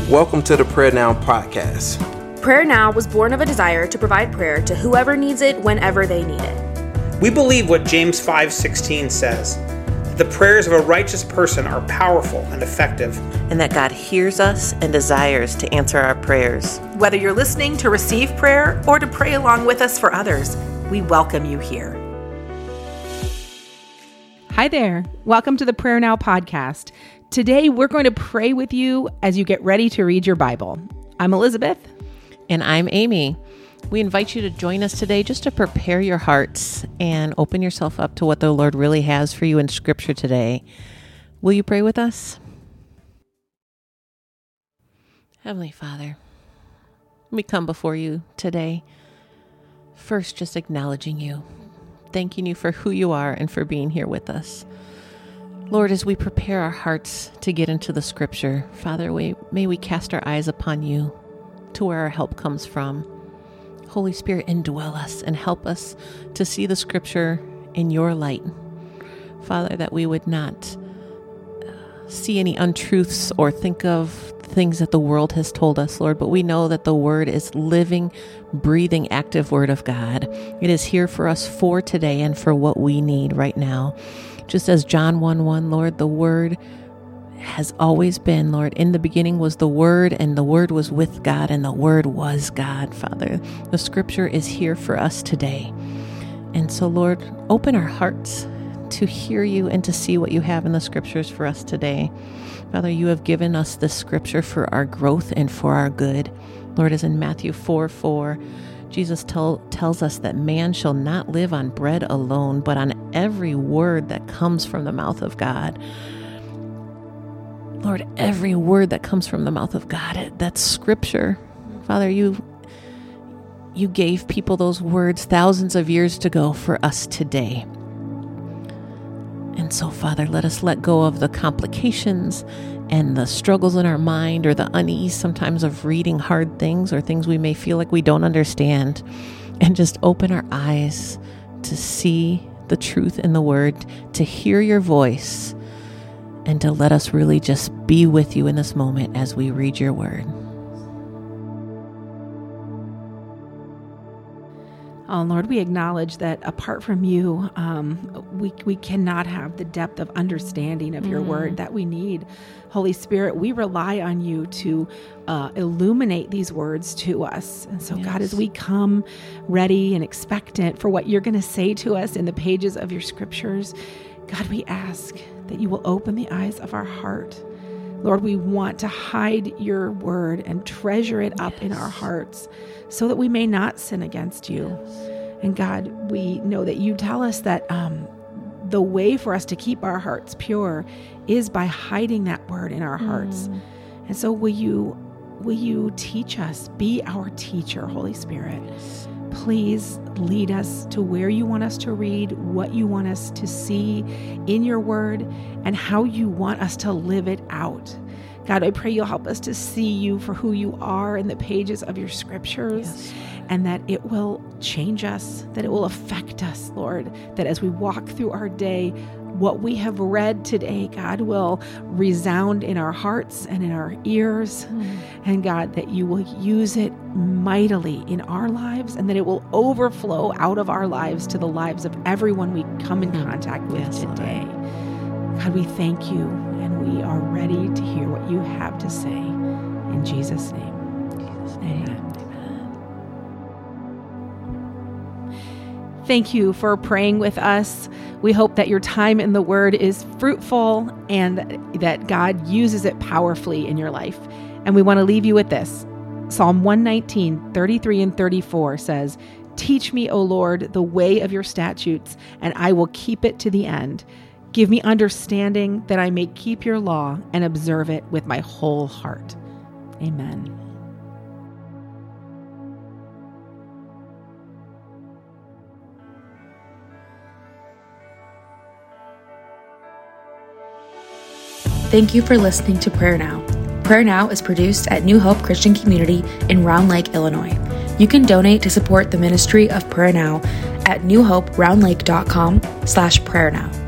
Welcome to the Prayer Now podcast. Prayer Now was born of a desire to provide prayer to whoever needs it whenever they need it. We believe what James 5:16 says, that the prayers of a righteous person are powerful and effective, and that God hears us and desires to answer our prayers. Whether you're listening to receive prayer or to pray along with us for others, we welcome you here. Hi there. Welcome to the Prayer Now podcast. Today, we're going to pray with you as you get ready to read your Bible. I'm Elizabeth. And I'm Amy. We invite you to join us today just to prepare your hearts and open yourself up to what the Lord really has for you in Scripture today. Will you pray with us? Heavenly Father, we come before you today, first just acknowledging you, thanking you for who you are and for being here with us. Lord, as we prepare our hearts to get into the Scripture, Father, may we cast our eyes upon you to where our help comes from. Holy Spirit, indwell us and help us to see the Scripture in your light. Father, that we would not see any untruths or think of things that the world has told us, Lord, but we know that the Word is living, breathing, active Word of God. It is here for us for today and for what we need right now. Just as John 1:1, Lord, the Word has always been, Lord. In the beginning was the Word, and the Word was with God, and the Word was God, Father. The Scripture is here for us today. And so, Lord, open our hearts to hear you and to see what you have in the Scriptures for us today. Father, you have given us the Scripture for our growth and for our good. Lord, as in Matthew 4:4, Jesus tells us that man shall not live on bread alone, but on every word that comes from the mouth of God. Lord, every word that comes from the mouth of God, that's Scripture. Father, you gave people those words thousands of years ago for us today. And so, Father, let us let go of the complications and the struggles in our mind or the unease sometimes of reading hard things or things we may feel like we don't understand, and just open our eyes to see the truth in the Word, to hear your voice, and to let us really just be with you in this moment as we read your Word. Oh, Lord, we acknowledge that apart from you, we cannot have the depth of understanding of your word that we need. Holy Spirit, we rely on you to illuminate these words to us. And so, God, as we come ready and expectant for what you're going to say to us in the pages of your Scriptures, God, we ask that you will open the eyes of our heart. Lord, we want to hide your word and treasure it up in our hearts so that we may not sin against you. And God, we know that you tell us that the way for us to keep our hearts pure is by hiding that word in our hearts. And so will you teach us, be our teacher, Holy Spirit. Please lead us to where you want us to read, what you want us to see in your word, and how you want us to live it out. God, I pray you'll help us to see you for who you are in the pages of your Scriptures, and that it will change us, that it will affect us, Lord, that as we walk through our day, what we have read today, God, will resound in our hearts and in our ears. And God, that you will use it mightily in our lives, and that it will overflow out of our lives to the lives of everyone we come in contact with today. God, we thank you, and we are ready to hear what you have to say. In Jesus' name. Amen. Thank you for praying with us. We hope that your time in the Word is fruitful and that God uses it powerfully in your life. And we want to leave you with this. Psalm 119, 33 and 34 says, "Teach me, O Lord, the way of your statutes, and I will keep it to the end. Give me understanding that I may keep your law and observe it with my whole heart." Amen. Thank you for listening to Prayer Now. Prayer Now is produced at New Hope Christian Community in Round Lake, Illinois. You can donate to support the ministry of Prayer Now at newhoperoundlake.com/prayernow.